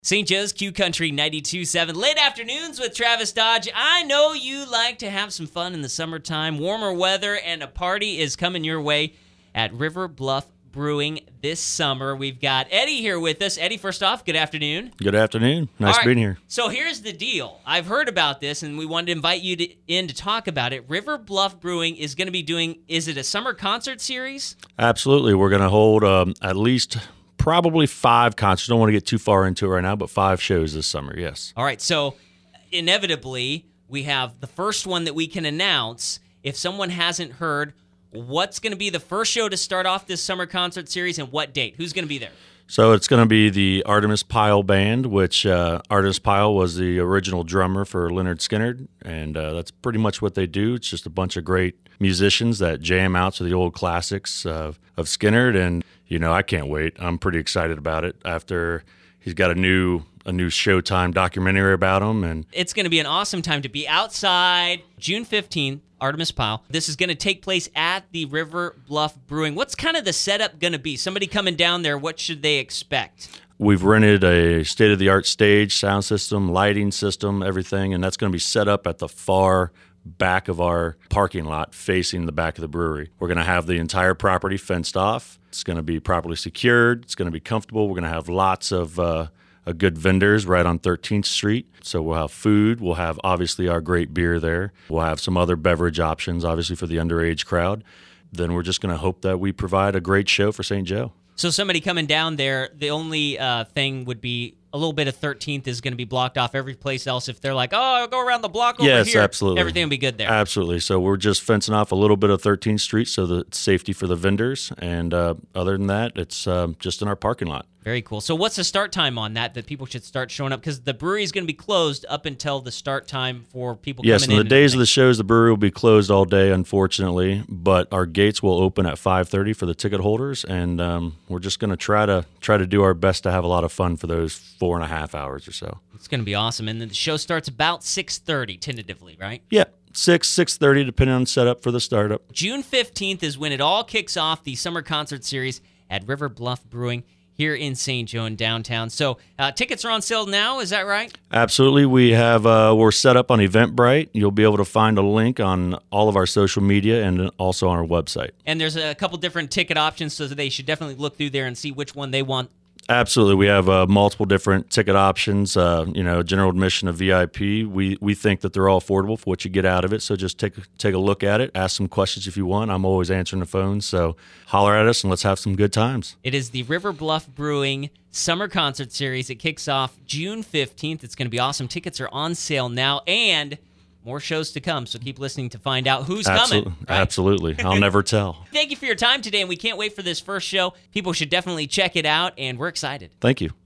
St. Joe's Q Country 92.7. Late afternoons with Travis Dodge. I know you like to have some fun in the summertime, warmer weather, and a party is coming your way at River Bluff Brewing this summer. We've got Eddie here with us. Eddie, first off, good afternoon. Good afternoon. Nice being here. So here's the deal. I've heard about this, and we wanted to invite you in to talk about it. River Bluff Brewing is going to be doing, is it a summer concert series? Absolutely. We're going to hold at least probably 5 concerts. Don't want to get too far into it right now, but 5 shows this summer, yes. All right, so inevitably, we have the first one that we can announce. If someone hasn't heard, what's going to be the first show to start off this summer concert series and what date? Who's going to be there? So it's going to be the Artemis Pyle Band, which Artemis Pyle was the original drummer for Lynyrd Skynyrd, and that's pretty much what they do. It's just a bunch of great musicians that jam out to the old classics of Skynyrd, and I can't wait. I'm pretty excited about it. After he's got a new Showtime documentary about him, and it's going to be an awesome time to be outside. June 15th, Artemis Pyle. This is going to take place at the River Bluff Brewing. What's kind of the setup going to be? Somebody coming down there, what should they expect? We've rented a state-of-the-art stage, sound system, lighting system, everything, and that's going to be set up at the far back of our parking lot facing the back of the brewery. We're going to have the entire property fenced off. It's going to be properly secured. It's going to be comfortable. We're going to have lots of good vendors right on 13th Street. So we'll have food. We'll have, obviously, our great beer there. We'll have some other beverage options, obviously, for the underage crowd. Then we're just going to hope that we provide a great show for St. Joe. So somebody coming down there, the only thing would be a little bit of 13th is going to be blocked off. Every place else, if they're like, I'll go around the block over here. Yes, absolutely. Everything will be good there. Absolutely. So we're just fencing off a little bit of 13th Street so that it's safety for the vendors. And other than that, it's just in our parking lot. Very cool. So what's the start time on that people should start showing up? Because the brewery is going to be closed up until the start time for people coming in. Yes, and the days of the shows, the brewery will be closed all day, unfortunately. But our gates will open at 5:30 for the ticket holders, and we're just going to try to do our best to have a lot of fun for those 4.5 hours or so. It's going to be awesome. And then the show starts about 6:30 tentatively, right? Yeah. 6:30, depending on setup for the startup. June 15th is when it all kicks off, the summer concert series at River Bluff Brewing here in St. Joe in downtown. So tickets are on sale now, is that right? Absolutely. We have we're set up on Eventbrite. You'll be able to find a link on all of our social media and also on our website. And there's a couple different ticket options, so they should definitely look through there and see which one they want. Absolutely. We have multiple different ticket options, general admission of VIP. We think that they're all affordable for what you get out of it. So just take a look at it. Ask some questions if you want. I'm always answering the phone. So holler at us and let's have some good times. It is the River Bluff Brewing Summer Concert Series. It kicks off June 15th. It's going to be awesome. Tickets are on sale now, and more shows to come, so keep listening to find out who's coming. Right? Absolutely. I'll never tell. Thank you for your time today, and we can't wait for this first show. People should definitely check it out, and we're excited. Thank you.